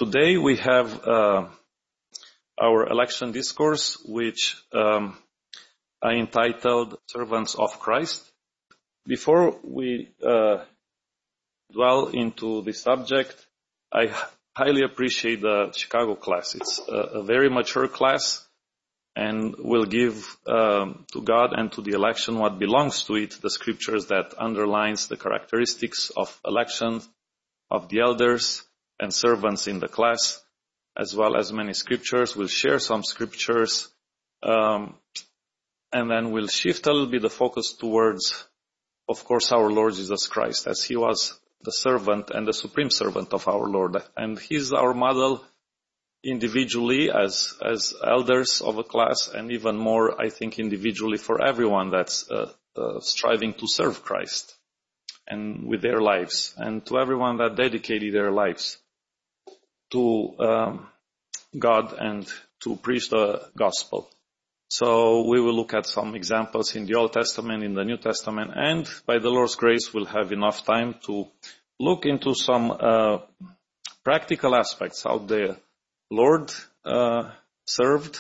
Today we have our election discourse, which I entitled Servants of Christ. Before we dwell into the subject, I highly appreciate the Chicago class. It's a very mature class and will give to God and to the election what belongs to it, the scriptures that underlines the characteristics of election of the elders and servants in the class, as well as many scriptures. We'll share some scriptures, and then we'll shift a little bit the focus towards, of course, our Lord Jesus Christ, as He was the servant and the supreme servant of our Lord. And He's our model individually as elders of a class, and even more, I think, individually for everyone that's striving to serve Christ and with their lives, and to everyone that dedicated their lives to God and to preach the gospel. So we will look at some examples in the Old Testament, in the New Testament, and by the Lord's grace we'll have enough time to look into some practical aspects, how the Lord served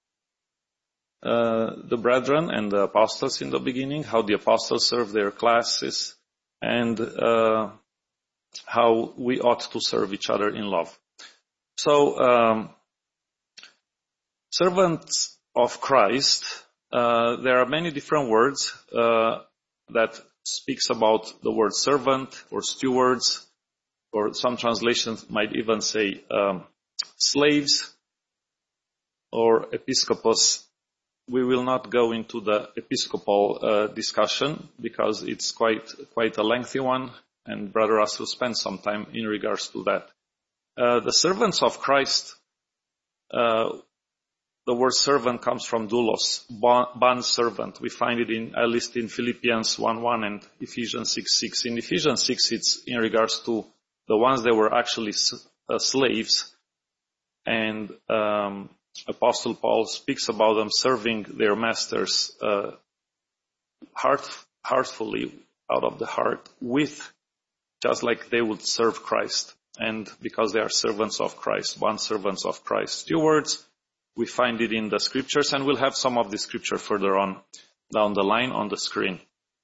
the brethren and the apostles in the beginning, how the apostles served their classes, and how we ought to serve each other in love. So, servants of Christ, there are many different words that speaks about the word servant or stewards, or some translations might even say slaves or episcopos. We will not go into the episcopal discussion because it's quite a lengthy one, and Brother Russ will spend some time in regards to that. The servants of Christ, the word servant comes from doulos, bond servant. We find it at least in Philippians 1:1 and Ephesians 6:6. In Ephesians 6, it's in regards to the ones that were actually slaves, and Apostle Paul speaks about them serving their masters heartfully, out of the heart, with, just like they would serve Christ. And because they are servants of Christ, bond servants of Christ. Stewards, we find it in the scriptures, and we'll have some of the scripture further on down the line on the screen.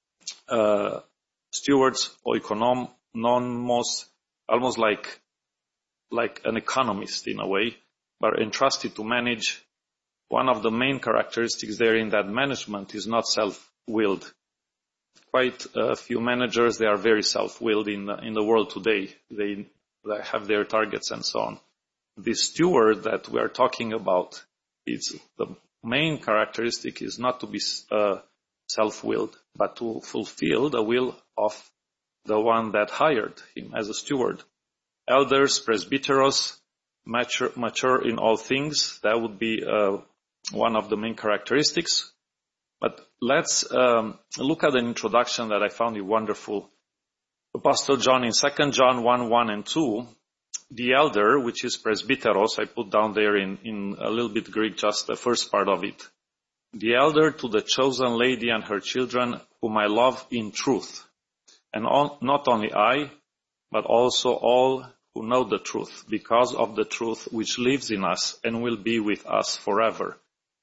Stewards, oikonomos, almost like an economist in a way, but entrusted to manage. One of the main characteristics there in that management is not self-willed. Quite a few managers, they are very self-willed in the world today. They have their targets and so on. The steward that we are talking about, it's the main characteristic is not to be self-willed, but to fulfill the will of the one that hired him as a steward. Elders, presbyteros, mature in all things. That would be one of the main characteristics. But let's look at an introduction that I found it wonderful. Apostle John in 2 John 1:1 and 2, the elder, which is presbyteros, I put down there in a little bit Greek, just the first part of it. The elder to the chosen lady and her children, whom I love in truth. And not only I, but also all who know the truth, because of the truth which lives in us and will be with us forever.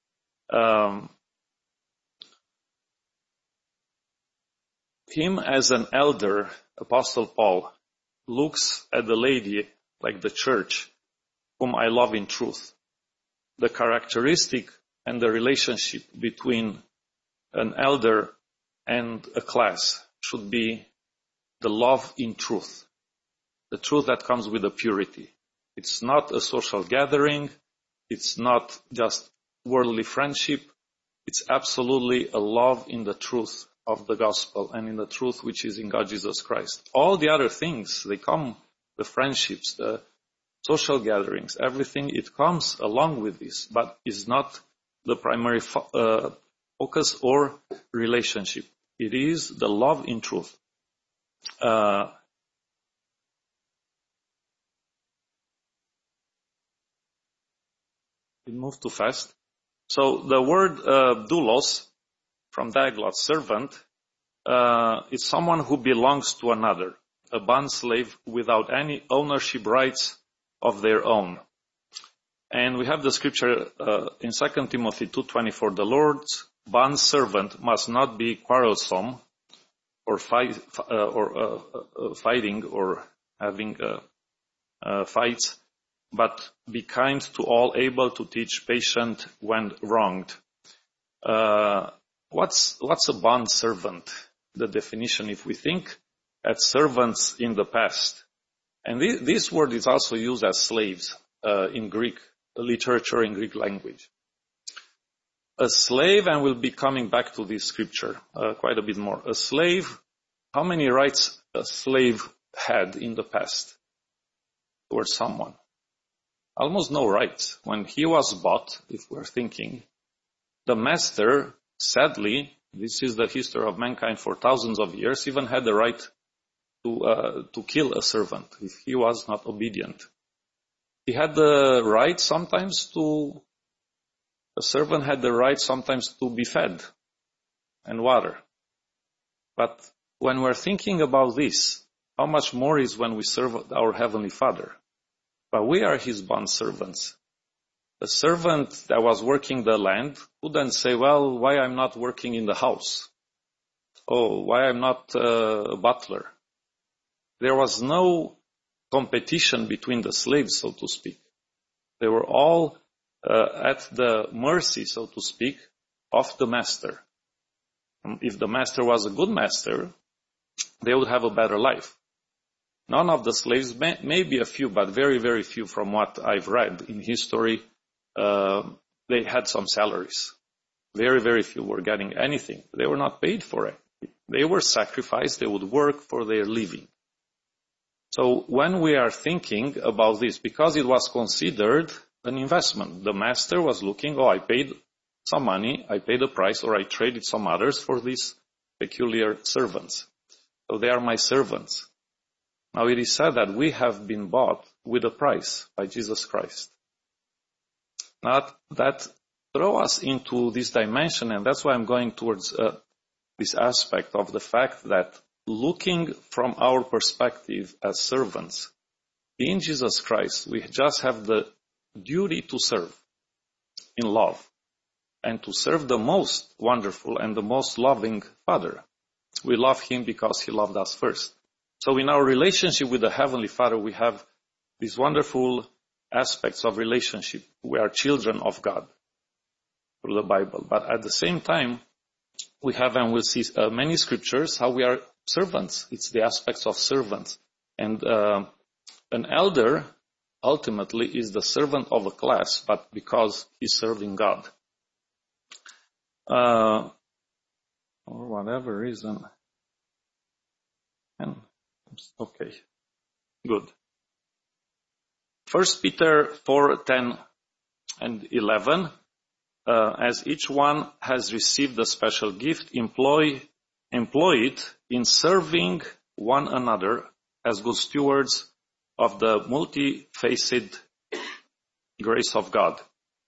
Him as an elder, Apostle Paul looks at the lady, like the church, whom I love in truth. The characteristic and the relationship between an elder and a class should be the love in truth. The truth that comes with the purity. It's not a social gathering. It's not just worldly friendship. It's absolutely a love in the truth of the gospel and in the truth which is in God Jesus Christ. All the other things, they come, the friendships, the social gatherings, everything, it comes along with this, but is not the primary focus or relationship. It is the love in truth. It moved too fast. So the word doulos, from diaglot, servant, is someone who belongs to another, a bond slave without any ownership rights of their own. And we have the scripture in 2 Timothy 2:24, the Lord's bondservant must not be quarrelsome or fighting or having fights, but be kind to all, able to teach, patient when wronged. What's a bondservant? The definition, if we think at servants in the past, and this word is also used as slaves in Greek literature, in Greek language. A slave, and we'll be coming back to this scripture quite a bit more. A slave, how many rights a slave had in the past towards someone? Almost no rights. When he was bought, if we're thinking, the master, sadly, this is the history of mankind for thousands of years, even had the right to kill a servant if he was not obedient. He had the right sometimes a servant had the right sometimes to be fed and water. But when we're thinking about this, how much more is when we serve our Heavenly Father? But we are His bondservants. The servant that was working the land couldn't say, well, why I'm not working in the house? Oh, why I'm not a butler? There was no competition between the slaves, so to speak. They were all at the mercy, so to speak, of the master. And if the master was a good master, they would have a better life. None of the slaves, maybe a few, but very, very few from what I've read in history, they had some salaries. Very, very few were getting anything. They were not paid for it. They were sacrificed. They would work for their living. So when we are thinking about this, because it was considered an investment, the master was looking, I paid some money, I paid a price, or I traded some others for these peculiar servants. So they are my servants. Now it is said that we have been bought with a price by Jesus Christ. Now that throws us into this dimension, and that's why I'm going towards this aspect of the fact that looking from our perspective as servants, in Jesus Christ, we just have the duty to serve in love and to serve the most wonderful and the most loving Father. We love Him because He loved us first. So in our relationship with the Heavenly Father, we have these wonderful aspects of relationship. We are children of God through the Bible. But at the same time, we have, and we'll see many scriptures, how we are servants. It's the aspects of servants. And an elder ultimately is the servant of a class, but because he's serving God. For whatever reason. Okay, good. 1 Peter 4:10 and 11. As each one has received a special gift, employ it in serving one another as good stewards of the multifaceted grace of God.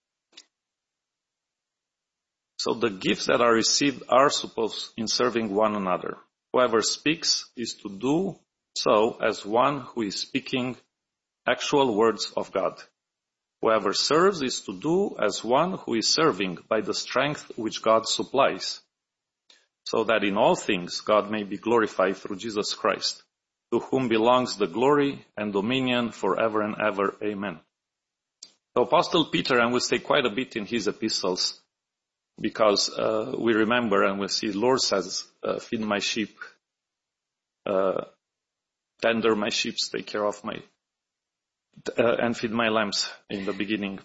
So the gifts that are received are supposed in serving one another. Whoever speaks is to do so as one who is speaking actual words of God. Whoever serves is to do as one who is serving by the strength which God supplies, so that in all things God may be glorified through Jesus Christ, to whom belongs the glory and dominion forever and ever. Amen. So Apostle Peter, and we'll stay quite a bit in his epistles, because we remember and we see, Lord says, feed my sheep, tender my sheep, take care of my, and feed my lambs in the beginning.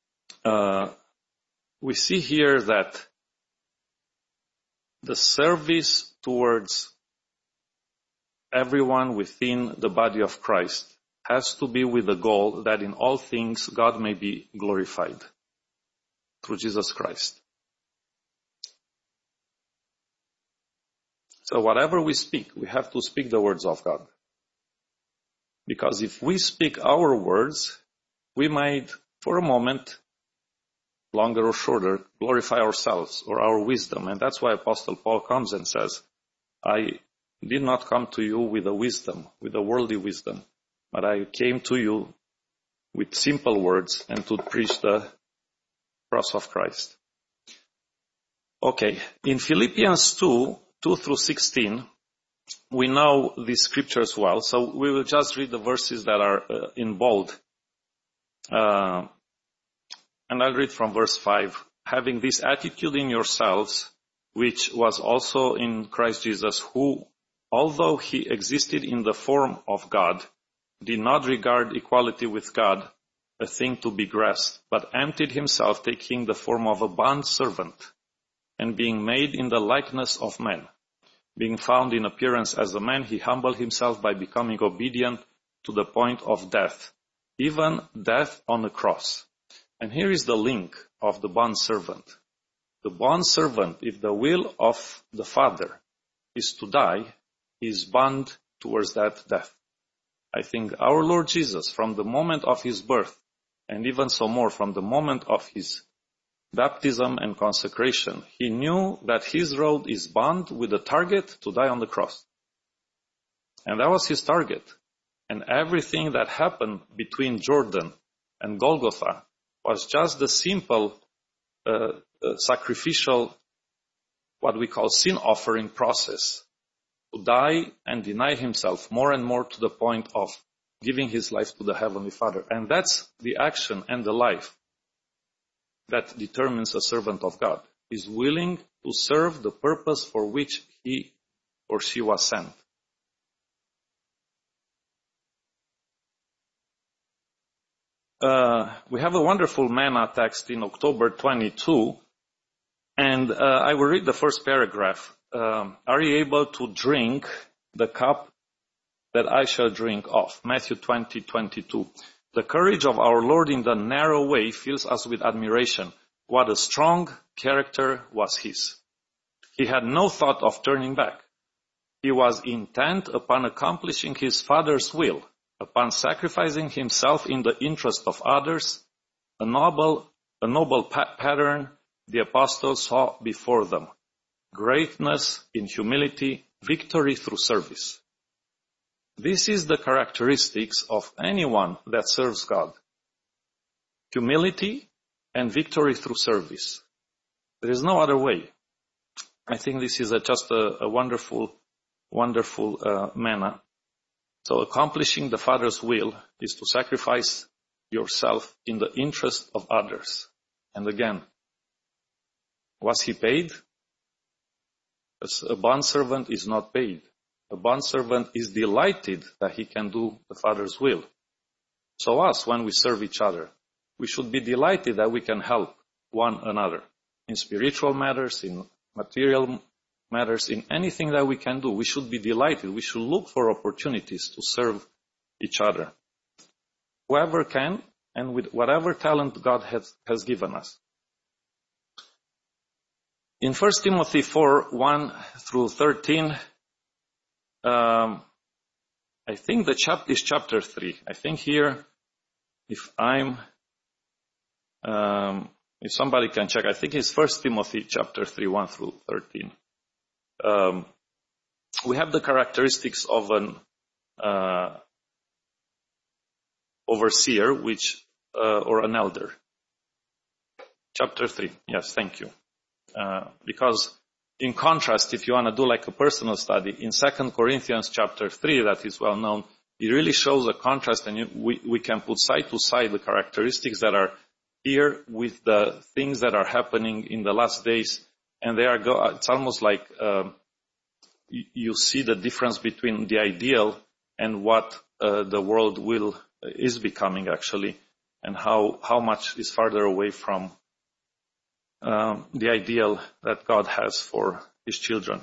We see here that the service towards everyone within the body of Christ has to be with the goal that in all things God may be glorified through Jesus Christ. So whatever we speak, we have to speak the words of God. Because if we speak our words, we might, for a moment, longer or shorter, glorify ourselves or our wisdom. And that's why Apostle Paul comes and says, I did not come to you with a wisdom, with a worldly wisdom, but I came to you with simple words and to preach the cross of Christ. Okay, in Philippians 2 through 16, we know these scriptures well, so we will just read the verses that are in bold. And I'll read from verse 5. Having this attitude in yourselves, which was also in Christ Jesus, who, although he existed in the form of God, did not regard equality with God a thing to be grasped, but emptied himself, taking the form of a bondservant, and being made in the likeness of men. Being found in appearance as a man, he humbled himself by becoming obedient to the point of death, even death on the cross. And here is the link of the bondservant. The bondservant, if the will of the Father is to die, is bound towards that death. I think our Lord Jesus, from the moment of his birth, and even so more from the moment of his baptism and consecration, he knew that his road is bound with the target to die on the cross. And that was his target. And everything that happened between Jordan and Golgotha was just the simple sacrificial, what we call sin offering process, to die and deny himself more and more to the point of giving his life to the Heavenly Father. And that's the action and the life that determines a servant of God. Is willing to serve the purpose for which he or she was sent. We have a wonderful manna text in October 22, and I will read the first paragraph. Are you able to drink the cup that I shall drink of? Matthew 20:22. The courage of our Lord in the narrow way fills us with admiration. What a strong character was his. He had no thought of turning back. He was intent upon accomplishing his Father's will, upon sacrificing himself in the interest of others, a noble pattern the apostles saw before them. Greatness in humility, victory through service. This is the characteristics of anyone that serves God. Humility and victory through service. There is no other way. I think this is just a wonderful manna. So accomplishing the Father's will is to sacrifice yourself in the interest of others. And again, was he paid? As a bondservant is not paid. A bondservant is delighted that he can do the Father's will. So us, when we serve each other, we should be delighted that we can help one another in spiritual matters, in material matters, in anything that we can do. We should be delighted. We should look for opportunities to serve each other. Whoever can, and with whatever talent God has given us. In 1 Timothy 4:1 through 13, I think the chapter is chapter 3. I think here, if somebody can check, I think it's 1 Timothy chapter 3, 1 through 13. We have the characteristics of an overseer, or an elder. Chapter 3. Yes, thank you. Because in contrast, if you want to do like a personal study, in 2 Corinthians chapter 3, that is well known, it really shows a contrast, and we can put side to side the characteristics that are here with the things that are happening in the last days, and it's almost like you see the difference between the ideal and what the world is becoming actually, and how much is farther away from the ideal that God has for his children.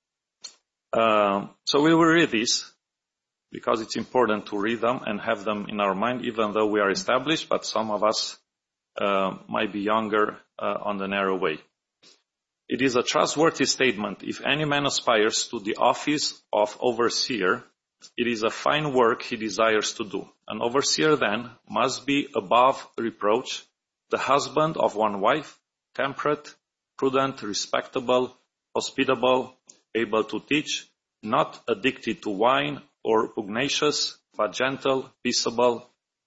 So we will read this because it's important to read them and have them in our mind, even though we are established, but some of us might be younger on the narrow way. It is a trustworthy statement. If any man aspires to the office of overseer, it is a fine work he desires to do. An overseer then must be above reproach, the husband of one wife, temperate, prudent, respectable, hospitable, able to teach, not addicted to wine or pugnacious, but gentle, peaceable,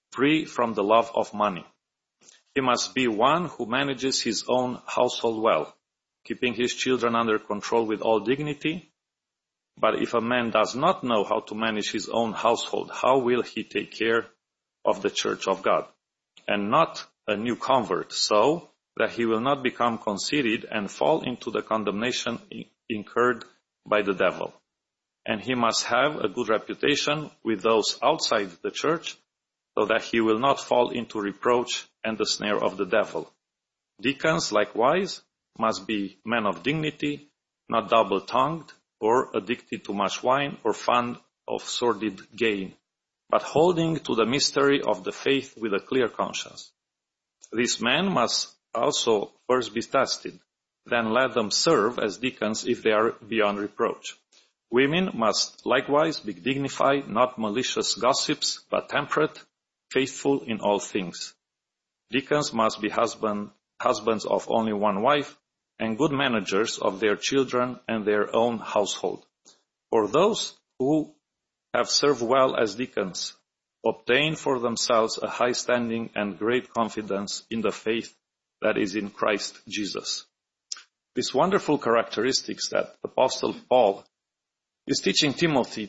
free from the love of money. He must be one who manages his own household well, keeping his children under control with all dignity. But if a man does not know how to manage his own household, how will he take care of the church of God? And not a new convert, so that he will not become conceited and fall into the condemnation incurred by the devil. And he must have a good reputation with those outside the church, so that he will not fall into reproach and the snare of the devil. Deacons, likewise, must be men of dignity, not double-tongued, or addicted to much wine, or fond of sordid gain, but holding to the mystery of the faith with a clear conscience. These men must also first be tested, then let them serve as deacons if they are beyond reproach. Women must likewise be dignified, not malicious gossips, but temperate, faithful in all things. Deacons must be husbands of only one wife, and good managers of their children and their own household. For those who have served well as deacons obtain for themselves a high standing and great confidence in the faith that is in Christ Jesus. These wonderful characteristics that Apostle Paul is teaching Timothy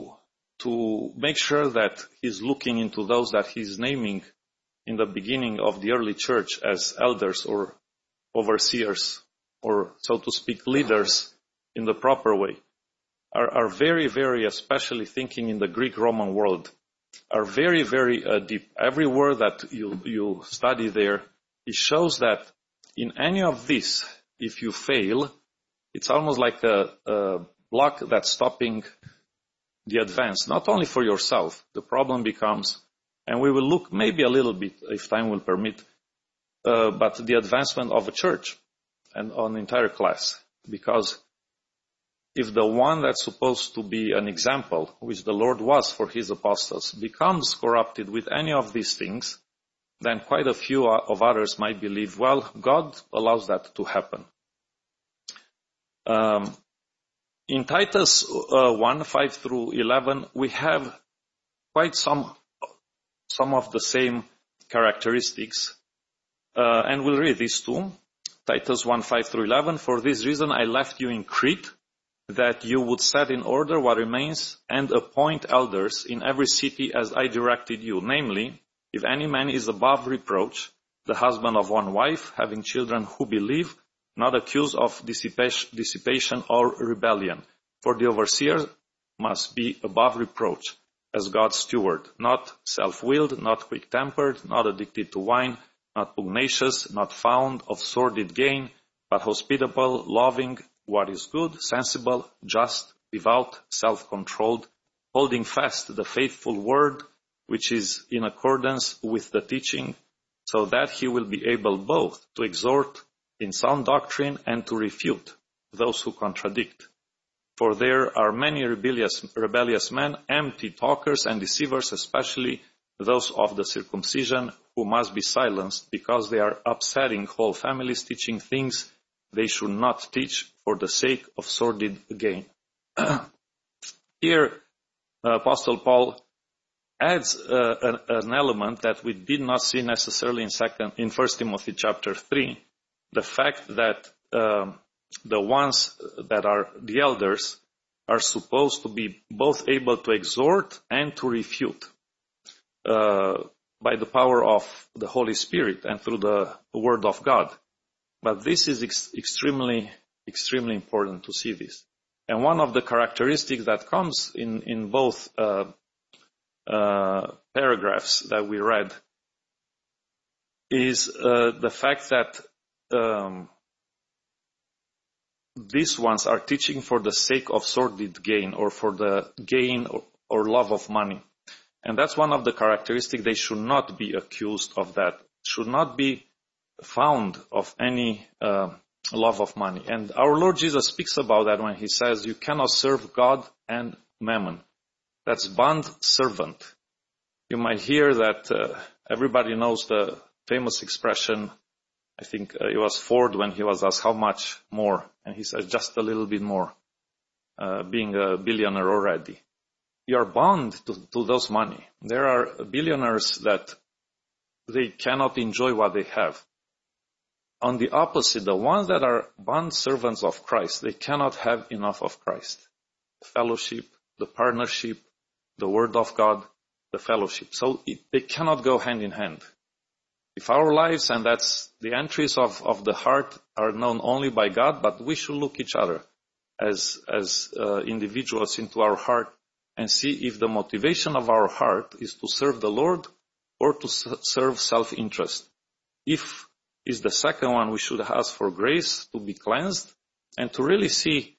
to make sure that he's looking into those that he's naming in the beginning of the early church as elders or overseers, or so to speak, leaders in the proper way, are very, very, especially thinking in the Greek-Roman world, are very, very deep. Every word that you study there, it shows that in any of this, if you fail, it's almost like a block that's stopping the advance, not only for yourself. The problem becomes, and we will look maybe a little bit, if time will permit, but the advancement of a church and on the entire class. Because if the one that's supposed to be an example, which the Lord was for his apostles, becomes corrupted with any of these things, then quite a few of others might believe, well, God allows that to happen. In Titus 1, 5 through 11, we have quite some of the same characteristics, and we'll read these two. Titus 1, 5 through 11, for this reason I left you in Crete, that you would set in order what remains and appoint elders in every city as I directed you. Namely, if any man is above reproach, the husband of one wife, having children who believe, not accused of dissipation or rebellion. For the overseer must be above reproach, as God's steward, not self-willed, not quick-tempered, not addicted to wine, not pugnacious, not fond of sordid gain, but hospitable, loving what is good, sensible, just, devout, self-controlled, holding fast the faithful word, which is in accordance with the teaching, so that he will be able both to exhort in sound doctrine and to refute those who contradict. For there are many rebellious men, empty talkers and deceivers, especially those of the circumcision, who must be silenced because they are upsetting whole families, teaching things they should not teach for the sake of sordid gain. Here, Apostle Paul adds an element that we did not see necessarily in 1 Timothy chapter 3, the fact that the ones that are the elders are supposed to be both able to exhort and to refute by the power of the Holy Spirit and through the Word of God. But this is extremely, extremely important to see this. And one of the characteristics that comes in both paragraphs that we read is the fact that these ones are teaching for the sake of sordid gain, or for the gain or love of money. And that's one of the characteristics. They should not be accused of that, should not be found of any love of money. And our Lord Jesus speaks about that when he says, you cannot serve God and mammon. That's bond servant. You might hear that everybody knows the famous expression, I think it was Ford when he was asked how much more, and he says just a little bit more, being a billionaire already. you're bound to those money. There are billionaires that they cannot enjoy what they have. On the opposite, the ones that are bond servants of Christ, they cannot have enough of Christ. The fellowship, the partnership, the word of God, the fellowship. So they cannot go hand in hand. If our lives, and that's the entries of the heart, are known only by God, but we should look each other as individuals into our heart and see if the motivation of our heart is to serve the Lord or to serve self-interest. If is the second one, we should ask for grace to be cleansed and to really see,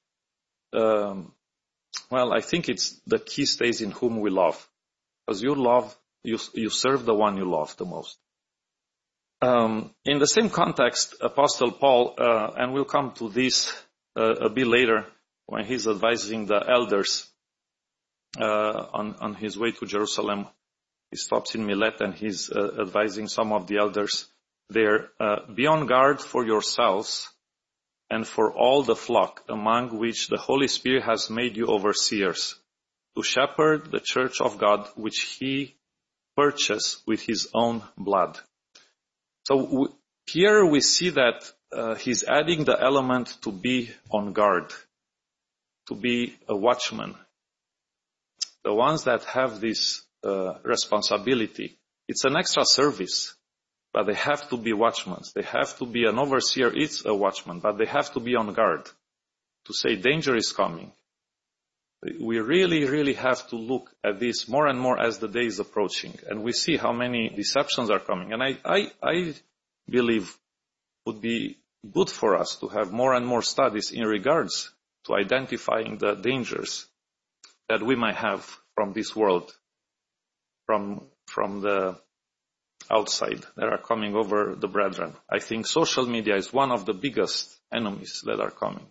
I think it's the key stays in whom we love. Because you serve the one you love the most. In the same context, Apostle Paul, and we'll come to this a bit later when he's advising the elders on his way to Jerusalem. He stops in Milet and he's advising some of the elders there, be on guard for yourselves and for all the flock among which the Holy Spirit has made you overseers, to shepherd the church of God, which he purchased with his own blood. So here we see that he's adding the element to be on guard, to be a watchman. The ones that have this responsibility, it's an extra service, but they have to be watchmen. They have to be an overseer. It's a watchman, but they have to be on guard to say danger is coming. We really, really have to look at this more and more as the day is approaching. And we see how many deceptions are coming. And I believe would be good for us to have more and more studies in regards to identifying the dangers that we might have from this world, from the outside that are coming over the brethren. I think social media is one of the biggest enemies that are coming.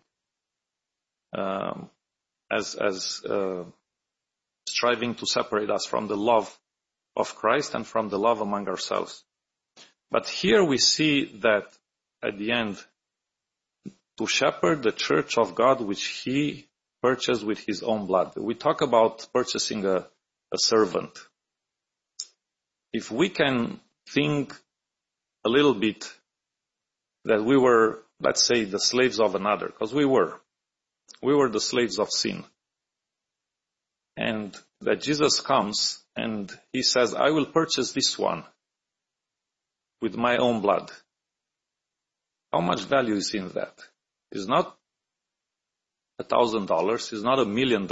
As striving to separate us from the love of Christ and from the love among ourselves. But here we see that at the end, to shepherd the church of God which he purchased with his own blood. We talk about purchasing a servant. If we can think a little bit that we were, let's say, the slaves of another, because we were the slaves of sin. And that Jesus comes and he says, I will purchase this one with my own blood. How much value is in that? It's not $1,000, it's not $1 million,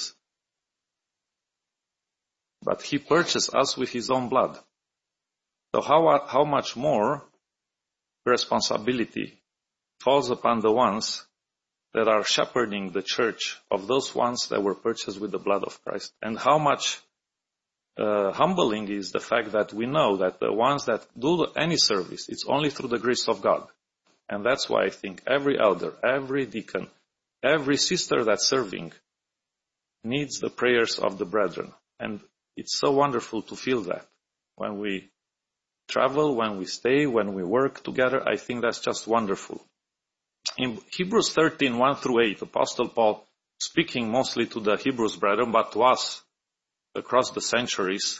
but he purchased us with his own blood. So how much more responsibility falls upon the ones that are shepherding the church of those ones that were purchased with the blood of Christ. And how much humbling is the fact that we know that the ones that do any service, it's only through the grace of God. And that's why I think every elder, every deacon, every sister that's serving needs the prayers of the brethren. And it's so wonderful to feel that when we travel, when we stay, when we work together. I think that's just wonderful. In Hebrews 13, 1 through 8, Apostle Paul, speaking mostly to the Hebrews brethren, but to us across the centuries,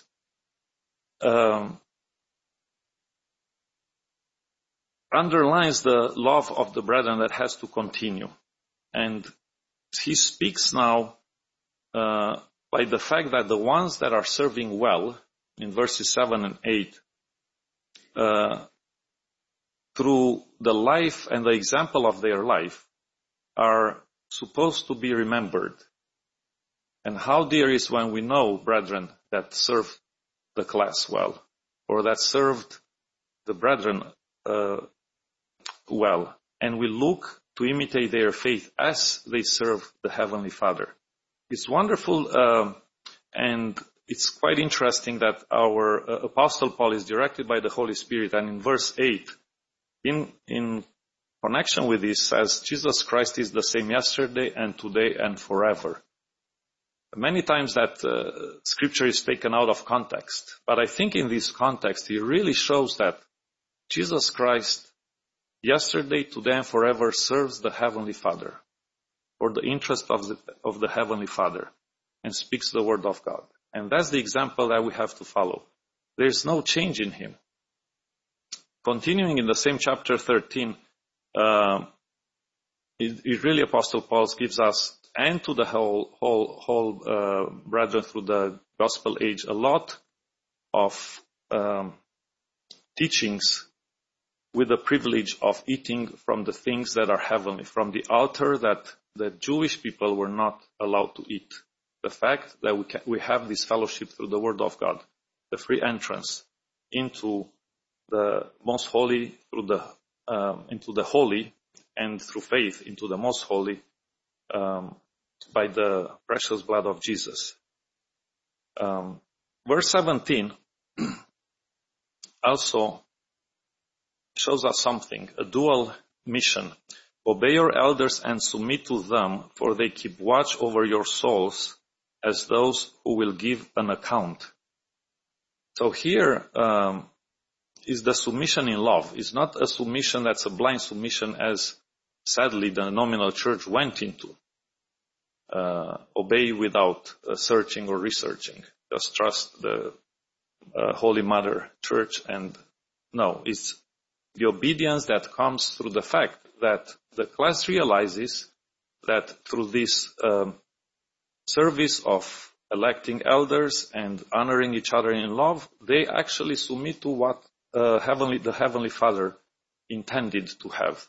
underlines the love of the brethren that has to continue. And he speaks now by the fact that the ones that are serving well, in verses 7 and 8, through the life and the example of their life, are supposed to be remembered. And how dear is when we know, brethren, that served the class well, or that served the brethren well, and we look to imitate their faith as they serve the Heavenly Father. It's wonderful, and it's quite interesting that our Apostle Paul is directed by the Holy Spirit, and in verse 8, in connection with this, says, Jesus Christ is the same yesterday and today and forever. Many times that scripture is taken out of context, but I think in this context, he really shows that Jesus Christ, yesterday, today, and forever, serves the Heavenly Father, for the interest of the Heavenly Father. and speaks the word of God. And that's the example that we have to follow. There's no change in him. Continuing in the same chapter 13, it really Apostle Paul gives us and to the whole brethren through the gospel age a lot of teachings with the privilege of eating from the things that are heavenly, from the altar that the Jewish people were not allowed to eat. The fact that we have this fellowship through the Word of God, the free entrance into the most holy, into the holy, and through faith into the most holy, by the precious blood of Jesus. Verse 17 also shows us something, a dual mission. Obey your elders and submit to them, for they keep watch over your souls as those who will give an account. So here is the submission in love. It's not a submission that's a blind submission as sadly the nominal church went into. Obey without searching or researching. Just trust the Holy Mother Church. And no, it's the obedience that comes through the fact that the class realizes that through this service of electing elders and honoring each other in love, they actually submit to what the Heavenly Father intended to have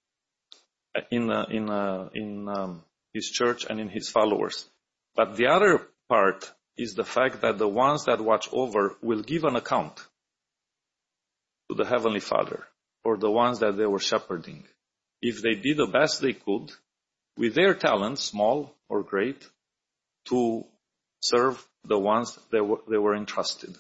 in His church and in His followers. But the other part is the fact that the ones that watch over will give an account to the Heavenly Father for the ones that they were shepherding. If they did the best they could with their talents, small or great, to serve the ones they were entrusted.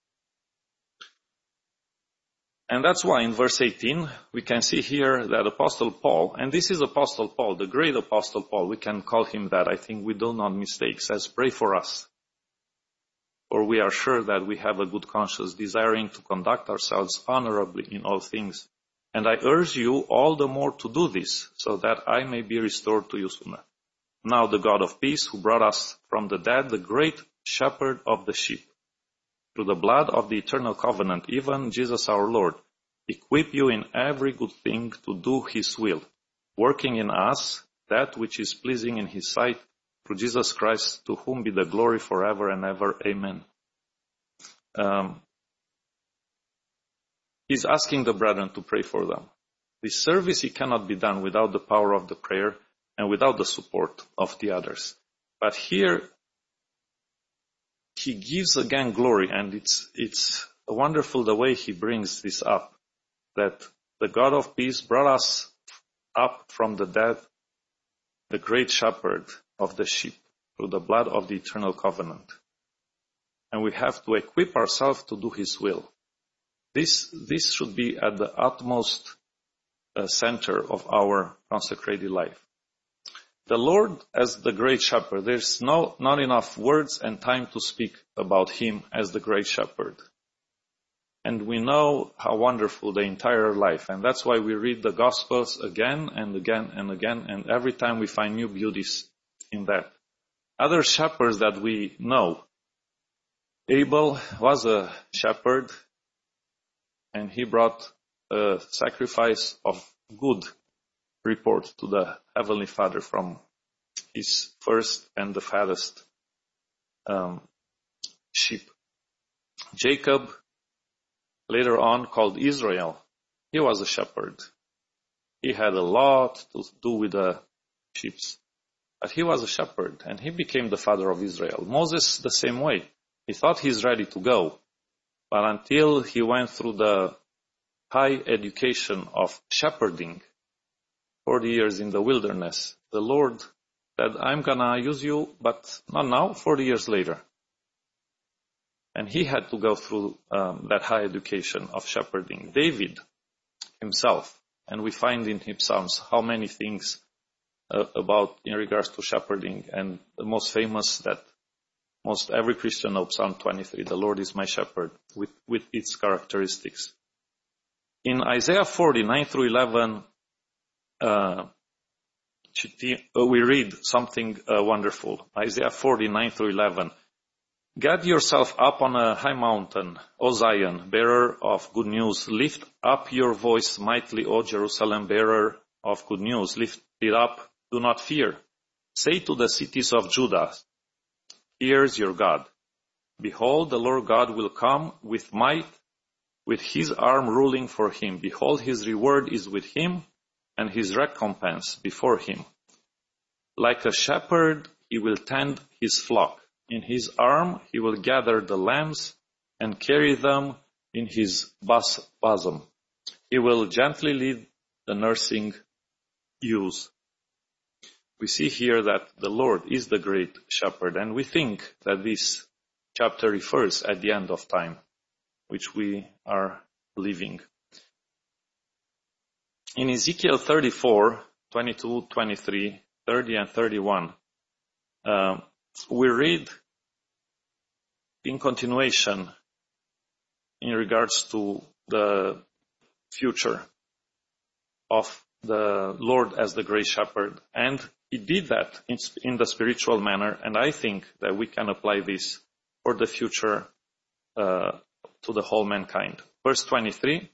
And that's why in verse 18, we can see here that Apostle Paul, and this is Apostle Paul, the great Apostle Paul, we can call him that, I think we do not mistake, says, pray for us. For we are sure that we have a good conscience, desiring to conduct ourselves honorably in all things. And I urge you all the more to do this, so that I may be restored to you sooner. Now the God of peace, who brought us from the dead, the great shepherd of the sheep, through the blood of the eternal covenant, even Jesus our Lord, equip you in every good thing to do His will, working in us that which is pleasing in His sight, through Jesus Christ, to whom be the glory forever and ever. Amen. He's asking the brethren to pray for them. This service, it cannot be done without the power of the prayer and without the support of the others. But here, he gives again glory, and it's wonderful the way he brings this up, that the God of peace brought us up from the dead, the great shepherd of the sheep, through the blood of the eternal covenant. And we have to equip ourselves to do His will. This should be at the utmost center of our consecrated life. The Lord as the great shepherd, there's not enough words and time to speak about Him as the great shepherd. And we know how wonderful the entire life, and that's why we read the Gospels again and again and again, and every time we find new beauties in that. Other shepherds that we know, Abel was a shepherd, and he brought a sacrifice of good report to the Heavenly Father from his first and the fattest sheep. Jacob, later on called Israel, he was a shepherd. He had a lot to do with the sheep, but he was a shepherd, and he became the father of Israel. Moses, the same way. He thought he's ready to go, but until he went through the high education of shepherding, 40 years in the wilderness, the Lord said, I'm gonna use you, but not now, 40 years later. And he had to go through that high education of shepherding. David himself, and we find in his Psalms how many things about in regards to shepherding, and the most famous that most every Christian knows, Psalm 23, the Lord is my shepherd, with its characteristics. In Isaiah 40, 9 through 11, we read something wonderful. Isaiah 49 through 11. Get yourself up on a high mountain, O Zion, bearer of good news. Lift up your voice mightily, O Jerusalem, bearer of good news. Lift it up, do not fear. Say to the cities of Judah, here's your God. Behold, the Lord God will come with might, with his arm ruling for him. Behold, his reward is with him, and his recompense before him. Like a shepherd, he will tend his flock. In his arm he will gather the lambs and carry them in his bosom. He will gently lead the nursing ewes. We see here that the Lord is the great shepherd, and we think that this chapter refers at the end of time, which we are living. In Ezekiel 34, 22, 23, 30 and 31, we read in continuation in regards to the future of the Lord as the great shepherd. And he did that in the spiritual manner, and I think that we can apply this for the future to the whole mankind. Verse 23,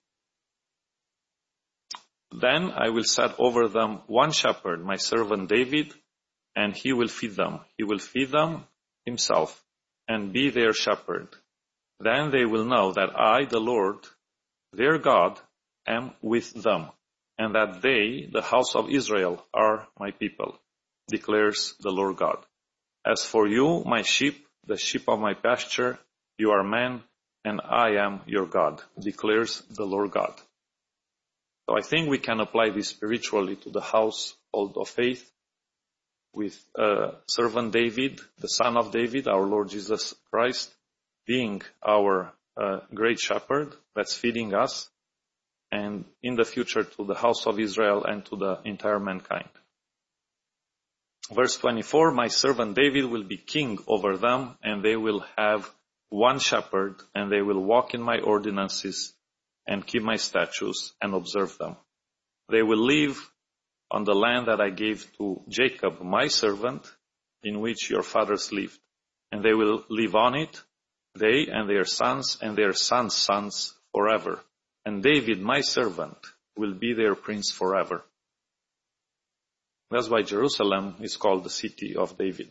then I will set over them one shepherd, my servant David, and he will feed them. He will feed them himself and be their shepherd. Then they will know that I, the Lord, their God, am with them, and that they, the house of Israel, are my people, declares the Lord God. As for you, my sheep, the sheep of my pasture, you are men, and I am your God, declares the Lord God. So I think we can apply this spiritually to the household of faith, with servant David, the son of David, our Lord Jesus Christ, being our great shepherd that's feeding us, and in the future to the house of Israel and to the entire mankind. Verse 24, my servant David will be king over them, and they will have one shepherd, and they will walk in my ordinances and keep my statutes and observe them. They will live on the land that I gave to Jacob, my servant, in which your fathers lived. And they will live on it, they and their sons sons forever. And David, my servant, will be their prince forever. That's why Jerusalem is called the city of David.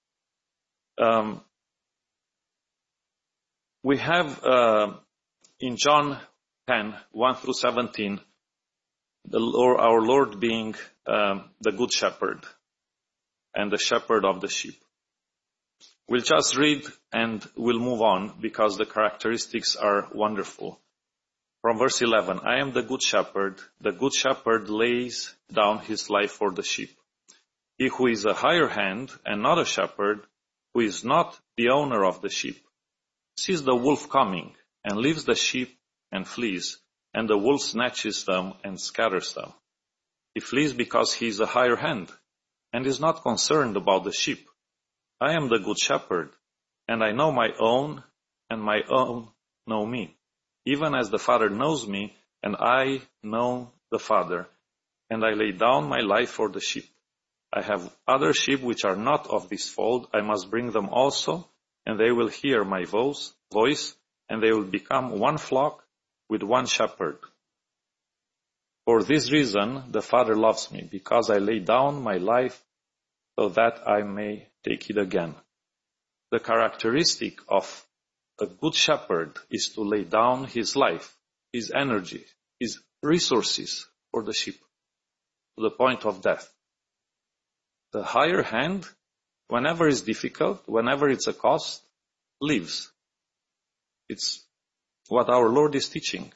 We have in John 10, 1 through 17, our Lord being the good shepherd and the shepherd of the sheep. We'll just read and we'll move on because the characteristics are wonderful. From verse 11, I am the good shepherd lays down his life for the sheep. He who is a higher hand and not a shepherd, who is not the owner of the sheep, sees the wolf coming and leaves the sheep and flees, and the wolf snatches them and scatters them. He flees because he is a higher hand and is not concerned about the sheep. I am the good shepherd, and I know my own, and my own know me, even as the Father knows me, and I know the Father, and I lay down my life for the sheep. I have other sheep which are not of this fold. I must bring them also, and they will hear my voice, and they will become one flock with one shepherd. For this reason the Father loves me, because I lay down my life so that I may take it again. The characteristic of a good shepherd is to lay down his life, his energy, his resources for the sheep, to the point of death. The higher hand, whenever it's difficult, whenever it's a cost, lives. It's what our Lord is teaching.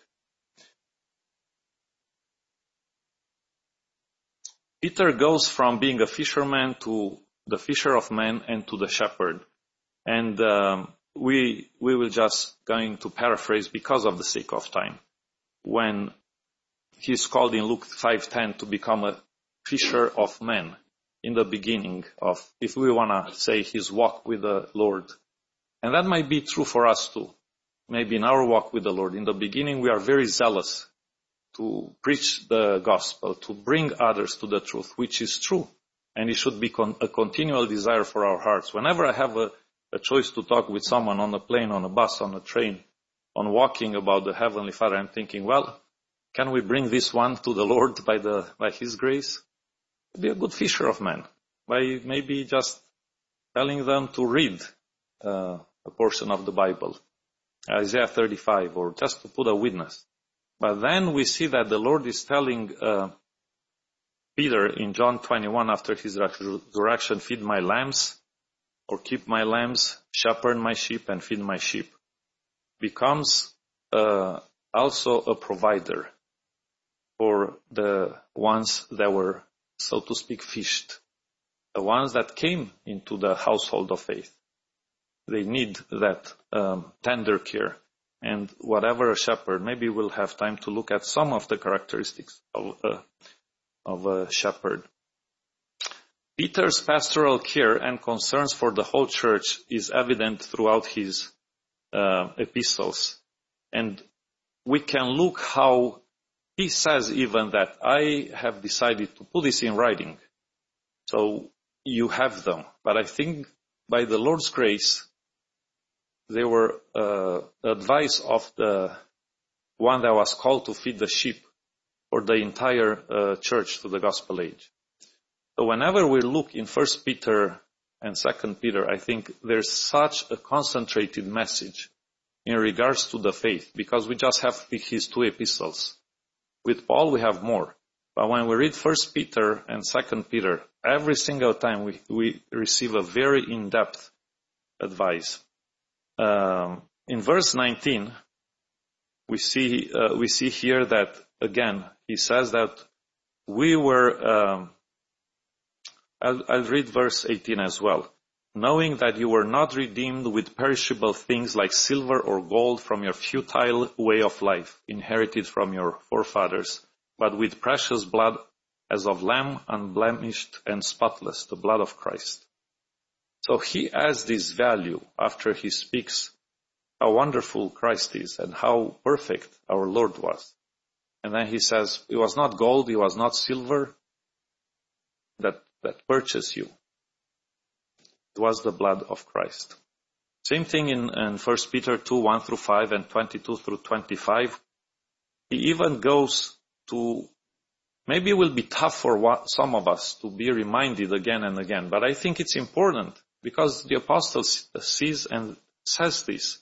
Peter goes from being a fisherman to the fisher of men and to the shepherd. And we will just going to paraphrase because of the sake of time. When he's called in Luke 5:10 to become a fisher of men in the beginning of, if we want to say, his walk with the Lord. And that might be true for us too. Maybe in our walk with the Lord. In the beginning we are very zealous to preach the gospel, to bring others to the truth, which is true. And it should be a continual desire for our hearts. Whenever I have a choice to talk with someone on a plane, on a bus, on a train, on walking about the Heavenly Father, I'm thinking, well, can we bring this one to the Lord by His grace? Be a good fisher of men by maybe just telling them to read a portion of the Bible, Isaiah 35, or just to put a witness. But then we see that the Lord is telling Peter in John 21 after his resurrection, feed my lambs, or keep my lambs, shepherd my sheep, and feed my sheep. Becomes also a provider for the ones that were, so to speak, fished, the ones that came into the household of faith. They need that tender care. And whatever a shepherd, maybe we'll have time to look at some of the characteristics of a shepherd. Peter's pastoral care and concerns for the whole church is evident throughout his epistles. And we can look how he says even that I have decided to put this in writing. So you have them. But I think by the Lord's grace, they were advice of the one that was called to feed the sheep for the entire church to the gospel age. So whenever we look in 1 Peter and 2 Peter, I think there's such a concentrated message in regards to the faith, because we just have his two epistles. With Paul, we have more. But when we read 1 Peter and 2 Peter, every single time we receive a very in-depth advice. In verse 19, we see here that, again, he says that we were, I'll read verse 18 as well. Knowing that you were not redeemed with perishable things like silver or gold from your futile way of life, inherited from your forefathers, but with precious blood as of lamb, unblemished and spotless, the blood of Christ. So he adds this value after he speaks how wonderful Christ is and how perfect our Lord was. And then he says, it was not gold, it was not silver that purchased you. It was the blood of Christ. Same thing in 1 Peter 2, 1 through 5 and 22 through 25. He even goes to, maybe it will be tough for some of us to be reminded again and again, but I think it's important because the apostle sees and says this.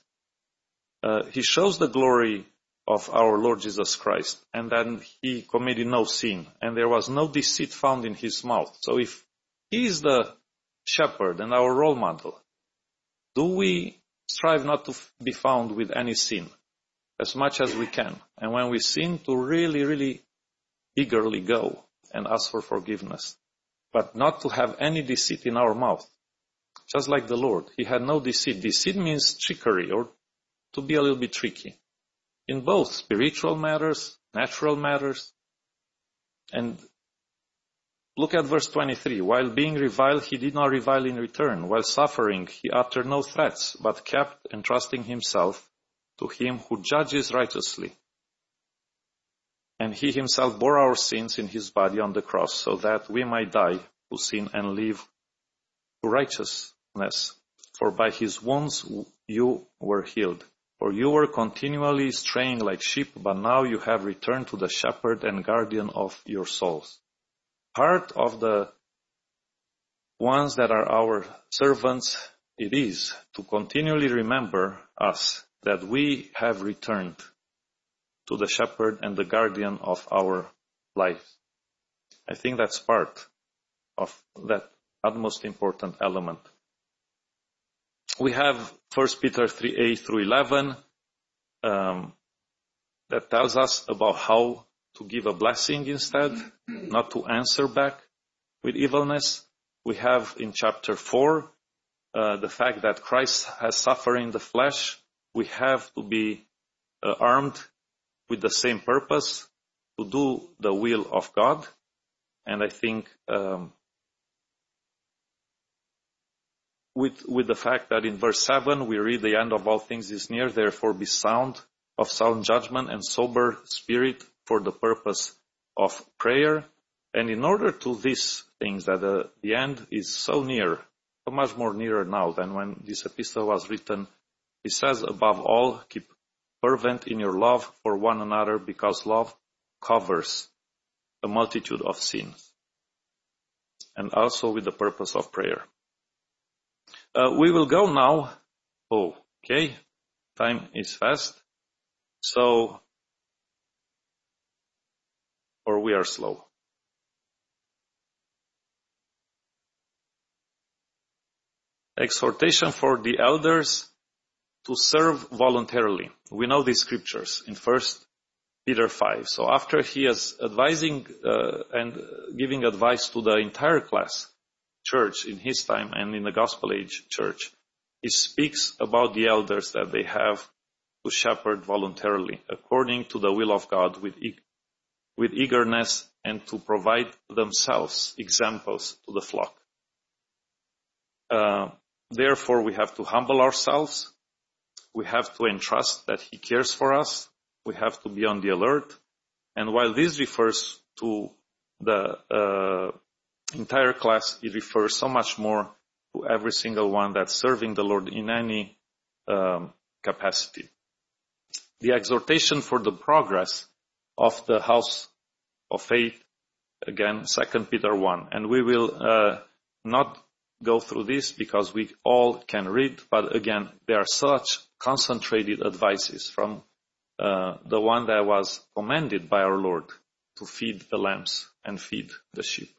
He shows the glory of our Lord Jesus Christ, and then he committed no sin, and there was no deceit found in his mouth. So if he is the shepherd and our role model, do we strive not to be found with any sin as much as we can? And when we sin, to really, really eagerly go and ask for forgiveness, but not to have any deceit in our mouth. Just like the Lord, he had no deceit. Deceit means trickery, or to be a little bit tricky in both spiritual matters, natural matters. And look at verse 23. While being reviled, he did not revile in return. While suffering, he uttered no threats, but kept entrusting himself to him who judges righteously. And he himself bore our sins in his body on the cross, so that we might die to sin and live to righteousness. For by his wounds you were healed. For you were continually straying like sheep, but now you have returned to the shepherd and guardian of your souls. Part of the ones that are our servants, it is to continually remember us that we have returned to the shepherd and the guardian of our life. I think that's part of that utmost important element. We have 1 Peter 3:8 through 11 that tells us about how to give a blessing instead, not to answer back with evilness. We have in chapter 4 the fact that Christ has suffered in the flesh. We have to be armed with the same purpose, to do the will of God. And I think with the fact that in verse 7 we read, the end of all things is near, therefore be of sound judgment and sober spirit for the purpose of prayer. And in order to these things, that the end is so near, so much more nearer now than when this epistle was written, he says, above all, keep fervent in your love for one another, because love covers a multitude of sins, and also with the purpose of prayer. We will go now. Okay, time is fast. So, or we are slow. Exhortation for the elders to serve voluntarily. We know these scriptures in 1 Peter 5. So after he is advising and giving advice to the entire class, church in his time and in the gospel age church, he speaks about the elders that they have to shepherd voluntarily according to the will of God with eagerness, and to provide themselves examples to the flock. Therefore, we have to humble ourselves. We have to entrust that he cares for us. We have to be on the alert. And while this refers to the entire class, it refers so much more to every single one that's serving the Lord in any capacity. The exhortation for the progress of the house of faith, again, 2 Peter 1. And we will not go through this because we all can read, but again, there are such concentrated advices from the one that was commanded by our Lord to feed the lambs and feed the sheep.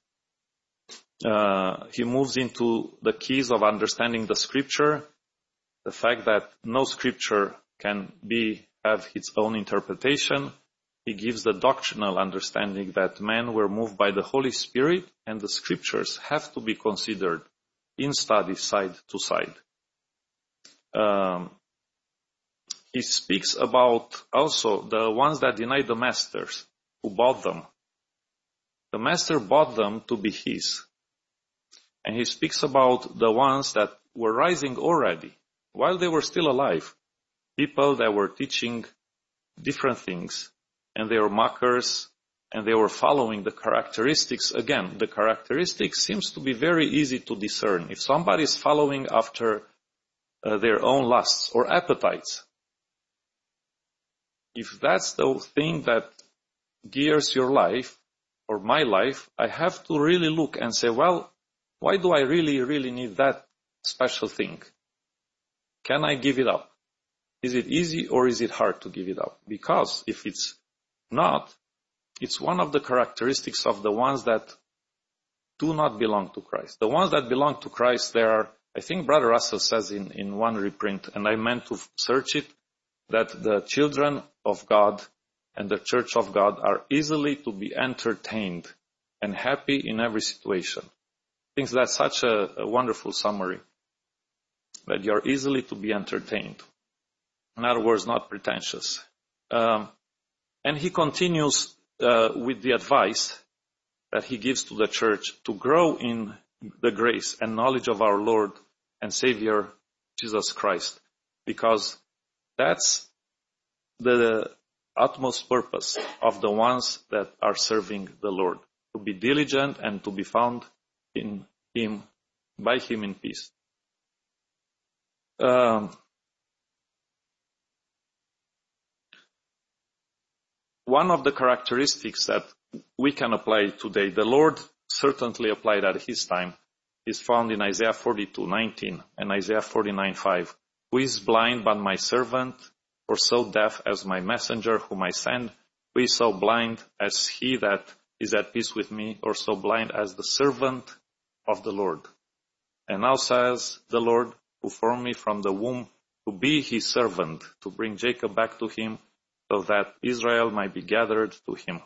He moves into the keys of understanding the scripture, the fact that no scripture can have its own interpretation. He gives the doctrinal understanding that men were moved by the Holy Spirit and the scriptures have to be considered in study side to side. He speaks about also the ones that denied the masters who bought them. The master bought them to be his. And he speaks about the ones that were rising already while they were still alive. People that were teaching different things, and they were mockers, and they were following the characteristics. Again, the characteristics seems to be very easy to discern. If somebody is following after their own lusts or appetites, if that's the thing that gears your life or my life, I have to really look and say, well, why do I really need that special thing? Can I give it up? Is it easy or is it hard to give it up? Because if it's not, it's one of the characteristics of the ones that do not belong to Christ. The ones that belong to Christ, there are, I think Brother Russell says in one reprint, and I meant to search it, that the children of God and the church of God are easily to be entertained and happy in every situation. I think that's such a wonderful summary, that you're easily to be entertained. In other words, not pretentious. And he continues with the advice that he gives to the church to grow in the grace and knowledge of our Lord and Savior, Jesus Christ, because that's the utmost purpose of the ones that are serving the Lord, to be diligent and to be found in Him, by Him in peace. One of the characteristics that we can apply today, the Lord certainly applied at His time, is found in Isaiah 42:19 and Isaiah 49:5. Who is blind but my servant, or so deaf as my messenger whom I send? Who is so blind as he that is at peace with me, or so blind as the servant of the Lord? And now says the Lord, who formed me from the womb to be his servant, to bring Jacob back to him, so that Israel might be gathered to him.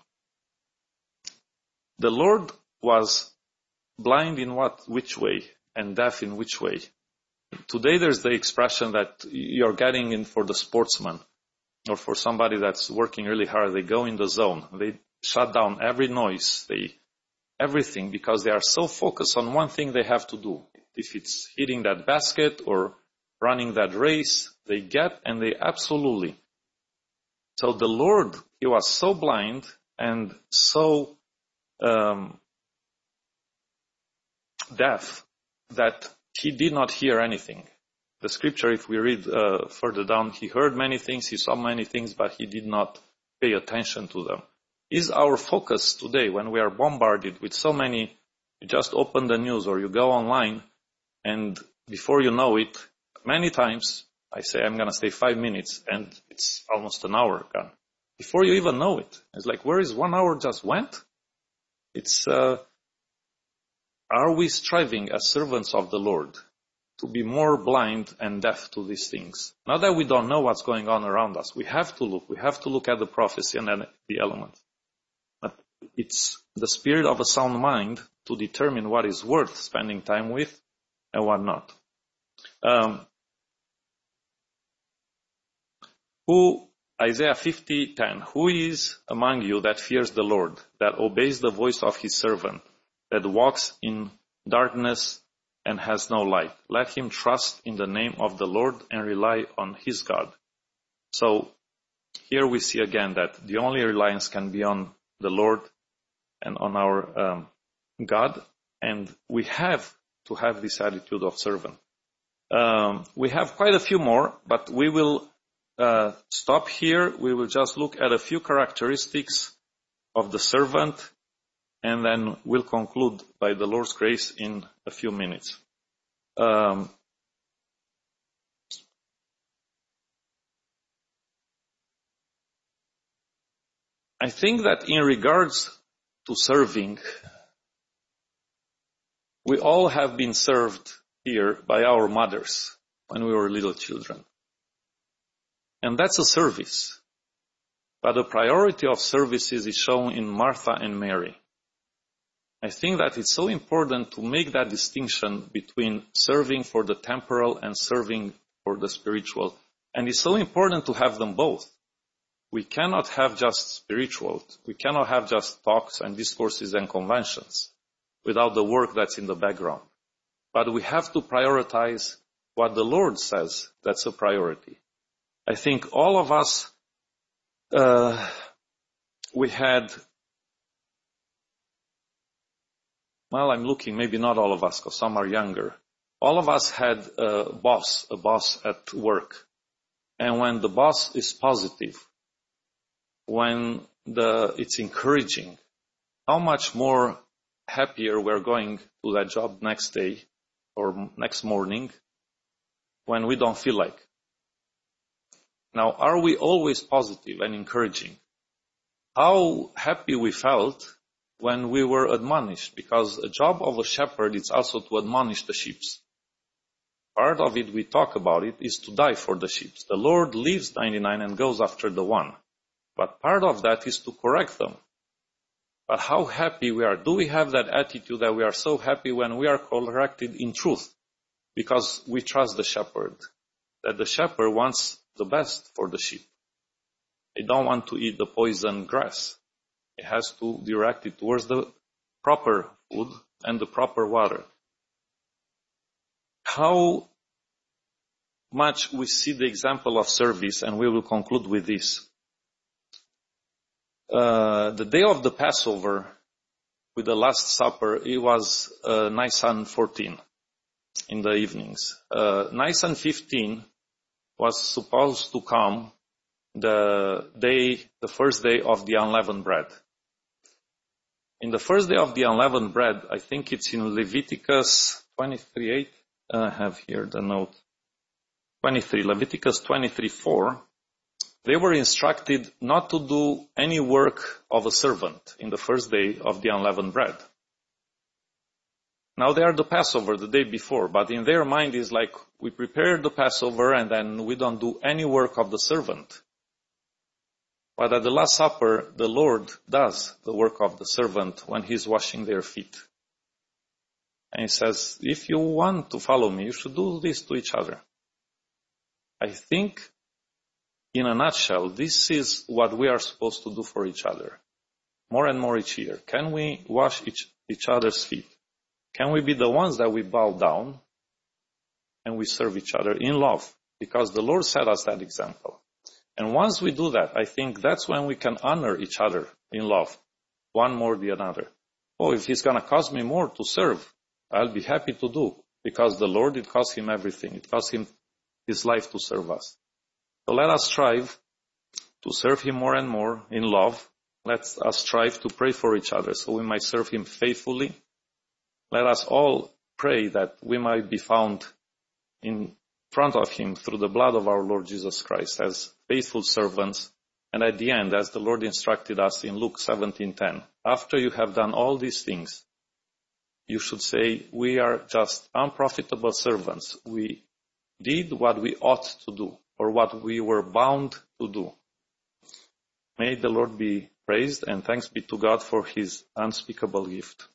The Lord was blind in which way, and deaf in which way? Today there's the expression that you're getting in for the sportsman, or for somebody that's working really hard. They go in the zone. They shut down every noise, everything, because they are so focused on one thing they have to do. If it's hitting that basket or running that race, they get and they absolutely. So the Lord, he was so blind and so deaf that he did not hear anything. The scripture, if we read further down, he heard many things, he saw many things, but he did not pay attention to them. Is our focus today, when we are bombarded with so many, you just open the news or you go online, and before you know it, many times I say I'm going to stay 5 minutes, and it's almost an hour gone. Before you even know it, it's like, where is 1 hour just went? It's, are we striving as servants of the Lord to be more blind and deaf to these things? Not that we don't know what's going on around us. We have to look at the prophecy and at the elements. But it's the spirit of a sound mind to determine what is worth spending time with and what not. Isaiah 50:10, who is among you that fears the Lord, that obeys the voice of his servant, that walks in darkness and has no light? Let him trust in the name of the Lord and rely on his God. So here we see again that the only reliance can be on the Lord and on our God, and we have to have this attitude of servant. We have quite a few more, but we will stop here. We will just look at a few characteristics of the servant, and then we'll conclude by the Lord's grace in a few minutes. I think that in regards to serving, we all have been served here by our mothers when we were little children. And that's a service. But the priority of services is shown in Martha and Mary. I think that it's so important to make that distinction between serving for the temporal and serving for the spiritual. And it's so important to have them both. We cannot have just spiritual. We cannot have just talks and discourses and conventions without the work that's in the background. But we have to prioritize what the Lord says that's a priority. I think all of us, we had, well, I'm looking, maybe not all of us, because some are younger. All of us had a boss at work. And when the boss is positive, when it's encouraging, how much more happier we're going to that job next day or next morning when we don't feel like. Now, are we always positive and encouraging? How happy we felt when we were admonished, because a job of a shepherd is also to admonish the sheep. Part of it, we talk about it, is to die for the sheep. The Lord leaves 99 and goes after the one. But part of that is to correct them. But how happy we are. Do we have that attitude that we are so happy when we are corrected in truth? Because we trust the shepherd. That the shepherd wants the best for the sheep. They don't want to eat the poison grass. It has to direct it towards the proper food and the proper water. How much we see the example of service, and we will conclude with this. The day of the Passover, with the Last Supper, it was Nisan 14 in the evenings. Nisan 15 was supposed to come the first day of the unleavened bread. In the first day of the unleavened bread, I think it's in Leviticus 23:8. I have here the note. 23, Leviticus 23:4. They were instructed not to do any work of a servant in the first day of the unleavened bread. Now they are the Passover the day before, but in their mind is like, we prepare the Passover and then we don't do any work of the servant. But at the Last Supper, the Lord does the work of the servant when he's washing their feet. And he says, if you want to follow me, you should do this to each other. I think, in a nutshell, this is what we are supposed to do for each other. More and more each year. Can we wash each other's feet? Can we be the ones that we bow down and we serve each other in love? Because the Lord set us that example. And once we do that, I think that's when we can honor each other in love, one more than the other. oh, if it's going to cost me more to serve, I'll be happy to do. Because the Lord, it cost him everything. It cost him his life to serve us. So let us strive to serve him more and more in love. Let us strive to pray for each other so we might serve him faithfully. Let us all pray that we might be found in front of him through the blood of our Lord Jesus Christ as faithful servants. And at the end, as the Lord instructed us in Luke 17:10, after you have done all these things, you should say, we are just unprofitable servants. We did what we ought to do, or what we were bound to do. May the Lord be praised, and thanks be to God for his unspeakable gift.